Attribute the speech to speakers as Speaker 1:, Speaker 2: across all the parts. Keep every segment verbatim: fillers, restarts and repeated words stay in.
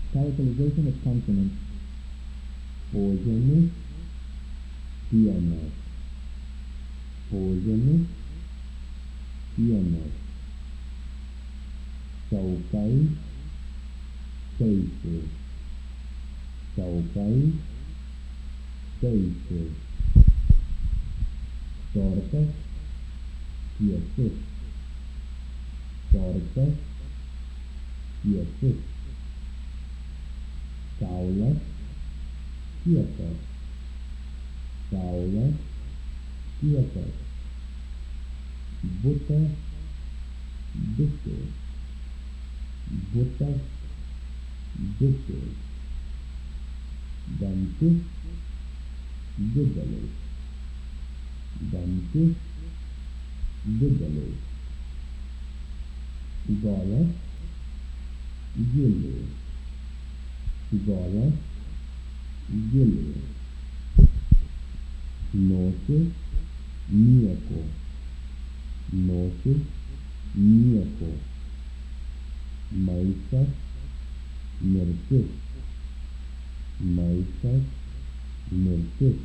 Speaker 1: Palatalization of consonants. Požemis, sienas. Požemis, sienas. Saukai, teisės. Saukai, teisės. Tortas, tiesus. Tortas, tiesus. Kaulas, kietas. Kaulas, kietas. Butas, bitės. Butas, bitės. Dantis, didelis. Dantis, didelis. Golas, giliai. Golas, giliai. Nosis, nieko. Nosis, nieko. Maistas, mirtis. Maistas, mirtis.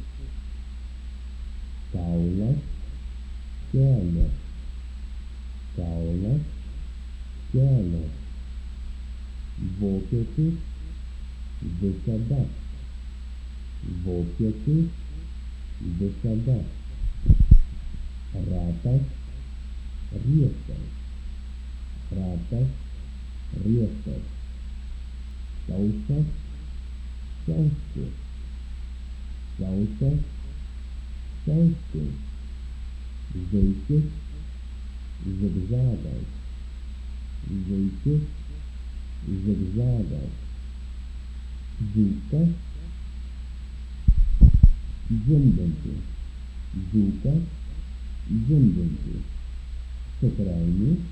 Speaker 1: Kaulas, kelias. Kaulas, kelias. Vokietis, visada. Vokietis, visada. Ratas, riestas. Ratas, riestas. Sausas, saustis. Sausas, saustis. Zuikis, zigzagas. Zuikis, zigzagas. Dzūkas, žindintis. Dzūkas, žindintis. Cukrainis,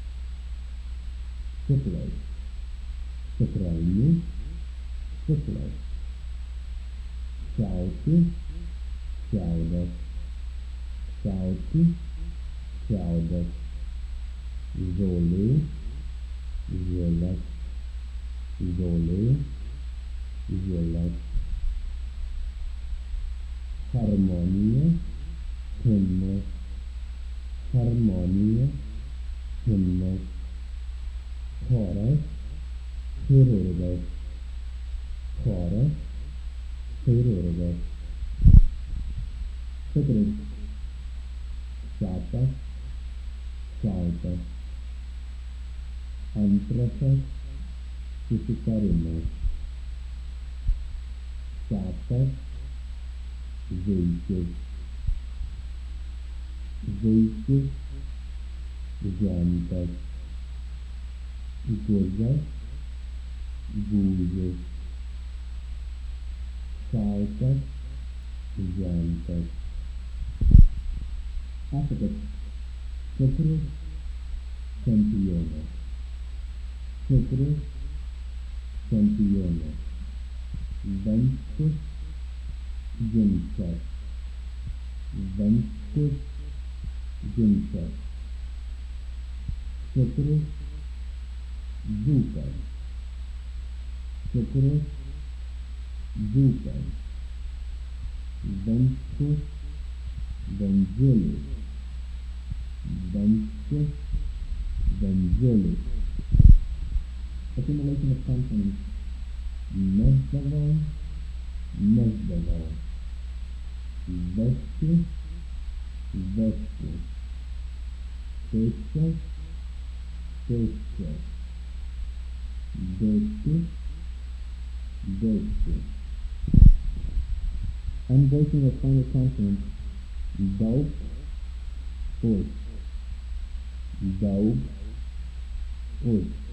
Speaker 1: cukrai. Cukrainis, cukrai. Šiauti, šiaudas. Šiauti, šiaudas. Žolė, žielas. Žolė, žielas. Harmonija, himnas. Harmonija, himnas. Choras, chirurgas. Choras, chirurgas. Tikrai. Šapas, šaltas. Antrasas, susitarimas. Šapas, zuikis. Zuikis, žentas. Guzas, gūžis. Šaltas, žentas. Atsakas. Cukrus, čempionas. Cukrus, čempionas. Vanskus, ginčas. Vanskus, ginčas. Cukrus, dzūkas. Cukrus, dzūkas. Vanskus, vandziulis. Vanskus, vandziulis. Accumulation of consonants. Mesdavau, mesdavau. Vesti, vesti. Pėsčias, pėsčias. Bėgti, bėgti. Unbreaking of final consonants. Daug, už. Daug, už.